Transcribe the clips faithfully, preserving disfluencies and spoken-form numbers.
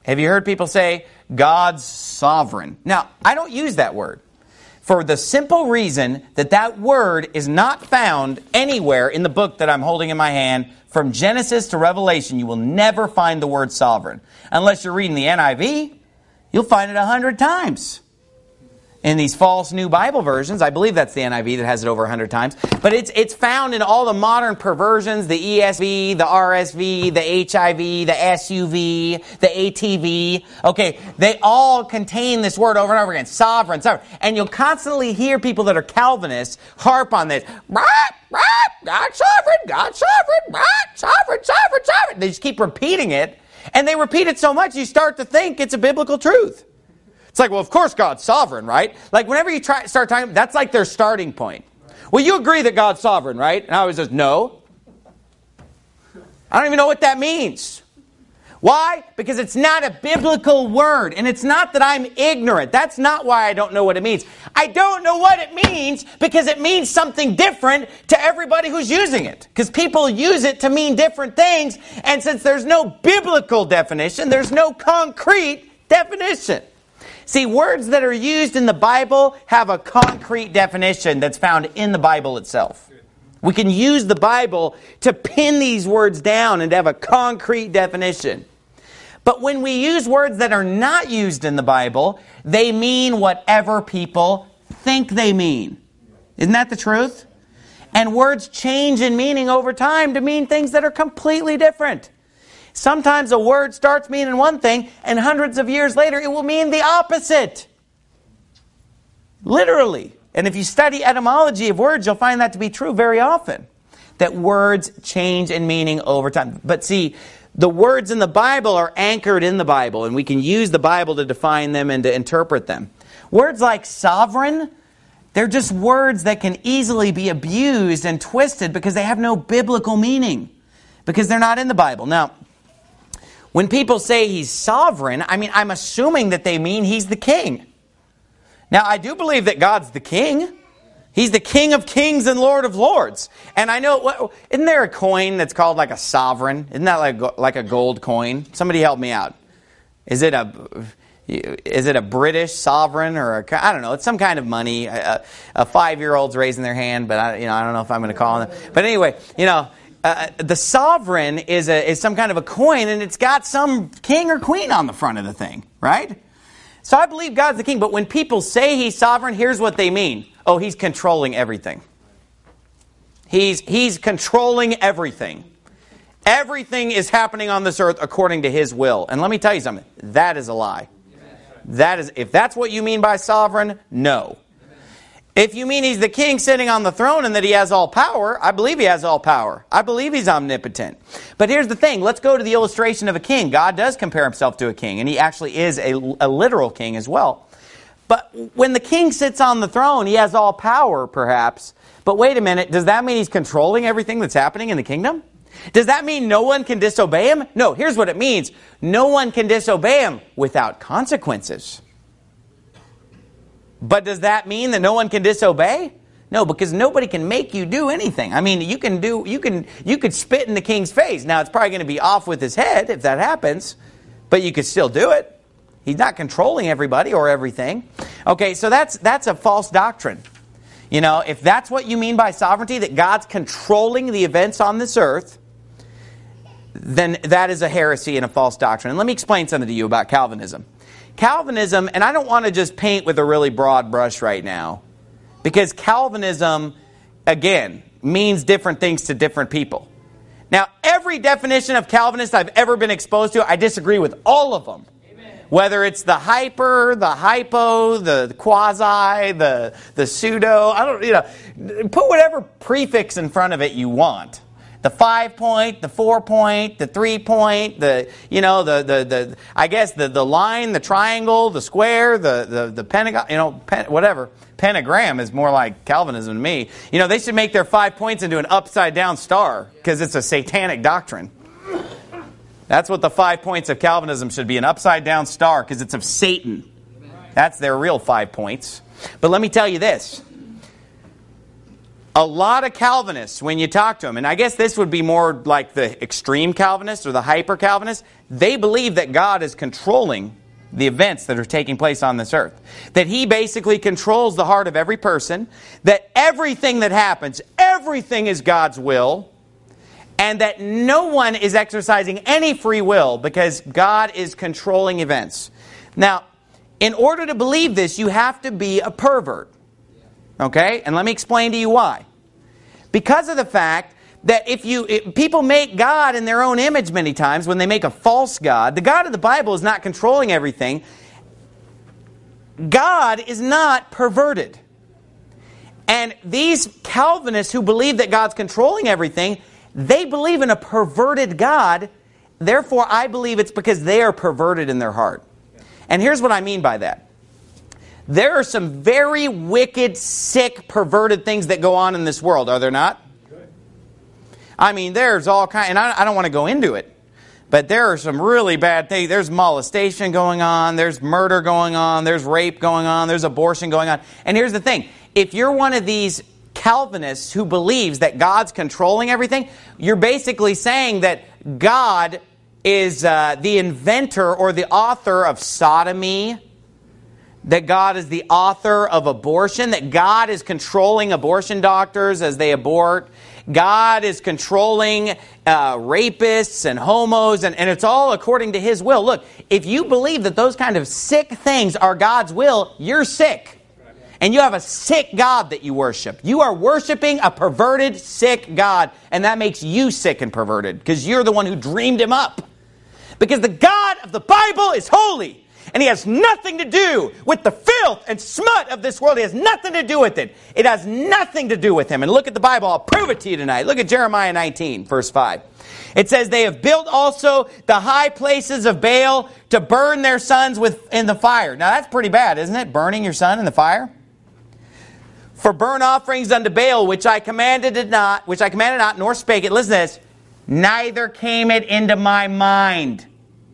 Have you heard people say, God's sovereign? Now, I don't use that word for the simple reason that that word is not found anywhere in the book that I'm holding in my hand. From Genesis to Revelation, you will never find the word sovereign. Unless you're reading the N I V, you'll find it a hundred times. In these false new Bible versions, I believe that's the N I V that has it over a hundred times. But it's it's found in all the modern perversions, the E S V, the R S V, the H I V, the S U V, the A T V. Okay, they all contain this word over and over again, sovereign, sovereign. And you'll constantly hear people that are Calvinists harp on this. Right, right, God sovereign, God sovereign, right, sovereign, sovereign, sovereign. They just keep repeating it. And they repeat it so much, you start to think it's a biblical truth. It's like, well, of course God's sovereign, right? Like whenever you try start talking, that's like their starting point. Well, you agree that God's sovereign, right? And I always says, no. I don't even know what that means. Why? Because it's not a biblical word. And it's not that I'm ignorant. That's not why I don't know what it means. I don't know what it means because it means something different to everybody who's using it. Because people use it to mean different things. And since there's no biblical definition, there's no concrete definition. See, words that are used in the Bible have a concrete definition that's found in the Bible itself. We can use the Bible to pin these words down and to have a concrete definition. But when we use words that are not used in the Bible, they mean whatever people think they mean. Isn't that the truth? And words change in meaning over time to mean things that are completely different. Sometimes a word starts meaning one thing, and hundreds of years later it will mean the opposite. Literally. And if you study etymology of words, you'll find that to be true very often. That words change in meaning over time. But see, the words in the Bible are anchored in the Bible, and we can use the Bible to define them and to interpret them. Words like sovereign, they're just words that can easily be abused and twisted because they have no biblical meaning. Because they're not in the Bible. Now, when people say he's sovereign, I mean, I'm assuming that they mean he's the king. Now, I do believe that God's the king. He's the King of kings and Lord of lords. And I know, what, isn't there a coin that's called like a sovereign? Isn't that like, like a gold coin? Somebody help me out. Is it a... Is it a British sovereign or a, I don't know, it's some kind of money. A, a five-year-old's raising their hand, but I, you know, I don't know if I'm going to call them. But anyway, you know, Uh, the sovereign is a is some kind of a coin, and it's got some king or queen on the front of the thing, right? So I believe God's the king, but when people say he's sovereign, here's what they mean. Oh, he's controlling everything. He's he's controlling everything. Everything is happening on this earth according to his will. And let me tell you something, that is a lie. That is, if that's what you mean by sovereign, no. If you mean he's the king sitting on the throne and that he has all power, I believe he has all power. I believe he's omnipotent. But here's the thing. Let's go to the illustration of a king. God does compare himself to a king, and he actually is a, a literal king as well. But when the king sits on the throne, he has all power, perhaps. But wait a minute. Does that mean he's controlling everything that's happening in the kingdom? Does that mean no one can disobey him? No, here's what it means. No one can disobey him without consequences. But does that mean that no one can disobey? No, because nobody can make you do anything. I mean, you can do, you can, you could spit in the king's face. Now, it's probably going to be off with his head if that happens, but you could still do it. He's not controlling everybody or everything. Okay, so that's that's a false doctrine. You know, if that's what you mean by sovereignty, that God's controlling the events on this earth, then that is a heresy and a false doctrine. And let me explain something to you about Calvinism. Calvinism, and I don't want to just paint with a really broad brush right now, because Calvinism, again, means different things to different people. Now, every definition of Calvinist I've ever been exposed to, I disagree with all of them. Amen. Whether it's the hyper, the hypo, the quasi, the the pseudo, I don't, you know, put whatever prefix in front of it you want. The five point, the four point, the three point, the, you know, the, the, the I guess the, the line, the triangle, the square, the, the, the pentagon, you know, pen, whatever. Pentagram is more like Calvinism to me. You know, they should make their five points into an upside down star because it's a satanic doctrine. That's what the five points of Calvinism should be, an upside down star because it's of Satan. That's their real five points. But let me tell you this. A lot of Calvinists, when you talk to them, and I guess this would be more like the extreme Calvinists or the hyper Calvinists, they believe that God is controlling the events that are taking place on this earth. That He basically controls the heart of every person, that everything that happens, everything is God's will, and that no one is exercising any free will because God is controlling events. Now, in order to believe this, you have to be a pervert. Okay? And let me explain to you why. Because of the fact that if you if people make God in their own image many times, when they make a false God, the God of the Bible is not controlling everything. God is not perverted. And these Calvinists who believe that God's controlling everything, they believe in a perverted God. Therefore, I believe it's because they are perverted in their heart. And here's what I mean by that. There are some very wicked, sick, perverted things that go on in this world, are there not? I mean, there's all kinds, and I, I don't want to go into it, but there are some really bad things. There's molestation going on, there's murder going on, there's rape going on, there's abortion going on. And here's the thing, if you're one of these Calvinists who believes that God's controlling everything, you're basically saying that God is uh, the inventor or the author of sodomy, that God is the author of abortion, that God is controlling abortion doctors as they abort. God is controlling uh, rapists and homos, and, and it's all according to His will. Look, if you believe that those kind of sick things are God's will, you're sick. And you have a sick God that you worship. You are worshiping a perverted, sick God, and that makes you sick and perverted, because you're the one who dreamed Him up. Because the God of the Bible is holy. And He has nothing to do with the filth and smut of this world. He has nothing to do with it. It has nothing to do with Him. And look at the Bible. I'll prove it to you tonight. Look at Jeremiah nineteen, verse five. It says, they have built also the high places of Baal to burn their sons with in the fire. Now that's pretty bad, isn't it? Burning your son in the fire? For burnt offerings unto Baal, which I commanded it not, which I commanded not, nor spake it. Listen to this. Neither came it into my mind.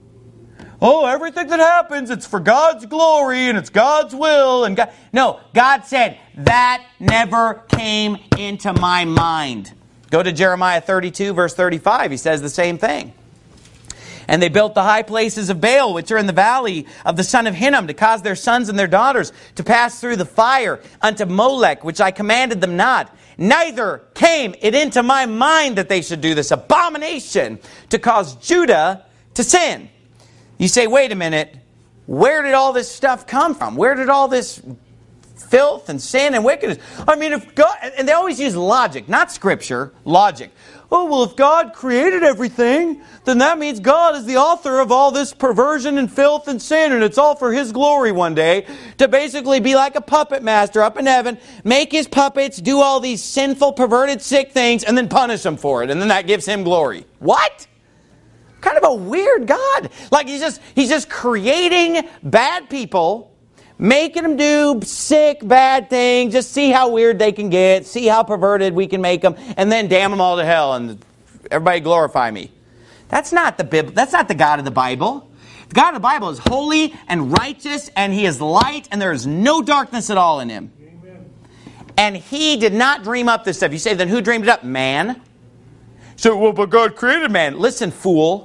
Oh, everything that happens, it's for God's glory and it's God's will. And God... No, God said, that never came into my mind. Go to Jeremiah thirty-two, verse thirty-five. He says the same thing. And they built the high places of Baal, which are in the valley of the son of Hinnom, to cause their sons and their daughters to pass through the fire unto Molech, which I commanded them not. Neither came it into my mind that they should do this abomination to cause Judah to sin. You say, wait a minute, where did all this stuff come from? Where did all this filth and sin and wickedness? I mean, if God, and they always use logic, not scripture, logic. Oh, well, if God created everything, then that means God is the author of all this perversion and filth and sin, and it's all for His glory one day, to basically be like a puppet master up in heaven, make His puppets do all these sinful, perverted, sick things, and then punish them for it, and then that gives Him glory. What? Kind of a weird God. Like he's just he's just creating bad people, making them do sick, bad things, just see how weird they can get, see how perverted we can make them, and then damn them all to hell and everybody glorify me. That's not the Bible. That's not the God of the Bible. The God of the Bible is holy and righteous, and He is light, and there is no darkness at all in Him. Amen. And He did not dream up this stuff. You say, then who dreamed it up? Man. So, well, but God created man. Listen, fool.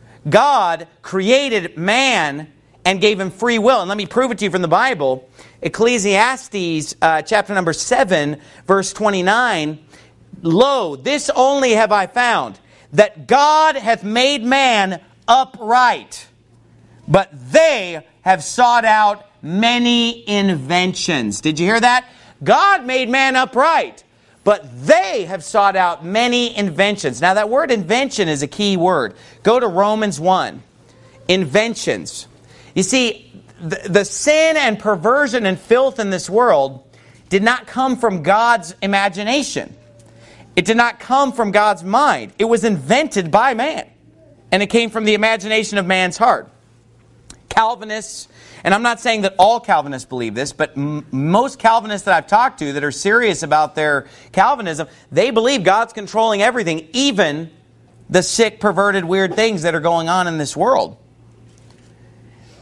God created man and gave him free will. And let me prove it to you from the Bible. Ecclesiastes uh, chapter number seven, verse twenty-nine. Lo, this only have I found, that God hath made man upright, but they have sought out many inventions. Did you hear that? God made man upright, but they have sought out many inventions. Now that word invention is a key word. Go to Romans one. Inventions. You see, the, the sin and perversion and filth in this world did not come from God's imagination. It did not come from God's mind. It was invented by man. And it came from the imagination of man's heart. Calvinists, and I'm not saying that all Calvinists believe this, but m- most Calvinists that I've talked to that are serious about their Calvinism, they believe God's controlling everything, even the sick, perverted, weird things that are going on in this world.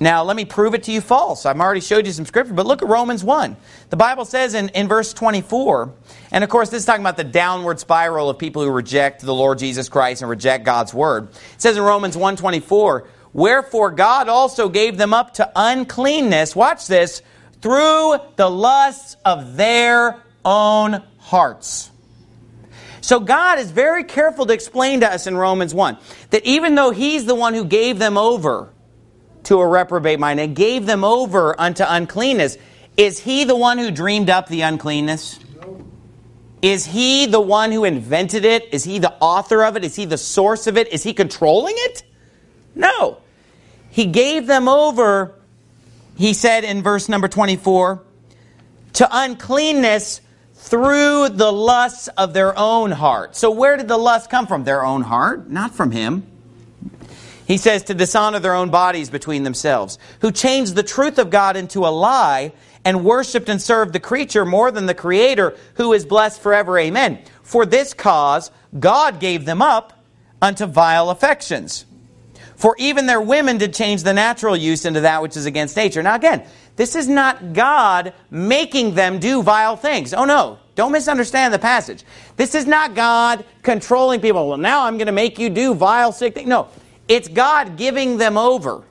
Now, let me prove it to you false. I've already showed you some scripture, but look at Romans one. The Bible says in, in verse twenty-four, and of course this is talking about the downward spiral of people who reject the Lord Jesus Christ and reject God's word. It says in Romans one twenty-four, wherefore God also gave them up to uncleanness, watch this, through the lusts of their own hearts. So God is very careful to explain to us in Romans one that even though He's the one who gave them over to a reprobate mind and gave them over unto uncleanness, is He the one who dreamed up the uncleanness? No. Is He the one who invented it? Is He the author of it? Is He the source of it? Is He controlling it? No. He gave them over, He said in verse number twenty-four, to uncleanness through the lusts of their own heart. So where did the lust come from? Their own heart? Not from Him. He says to dishonor their own bodies between themselves, who changed the truth of God into a lie and worshipped and served the creature more than the Creator, who is blessed forever. Amen. For this cause God gave them up unto vile affections. For even their women did change the natural use into that which is against nature. Now again, this is not God making them do vile things. Oh no, don't misunderstand the passage. This is not God controlling people. Well, now I'm going to make you do vile, sick things. No, it's God giving them over.